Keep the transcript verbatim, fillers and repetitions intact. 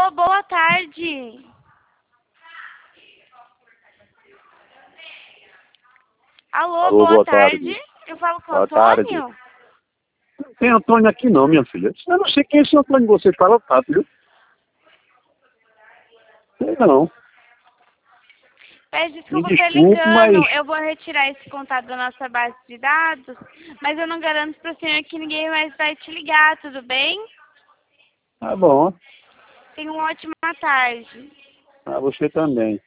Alô, boa tarde. Alô, Alô, boa, boa tarde. tarde. Eu falo com o Boa tarde. Antônio? Não tem Antônio aqui não, minha filha. Eu não sei quem é esse Antônio que você fala, tá, viu? Sei não. Peço desculpa Me por desculpe, ligando. mas... Eu vou retirar esse contato da nossa base de dados, mas eu não garanto para o senhor que ninguém mais vai te ligar, tudo bem? Tá bom. Tenha uma ótima tarde. Ah, você também.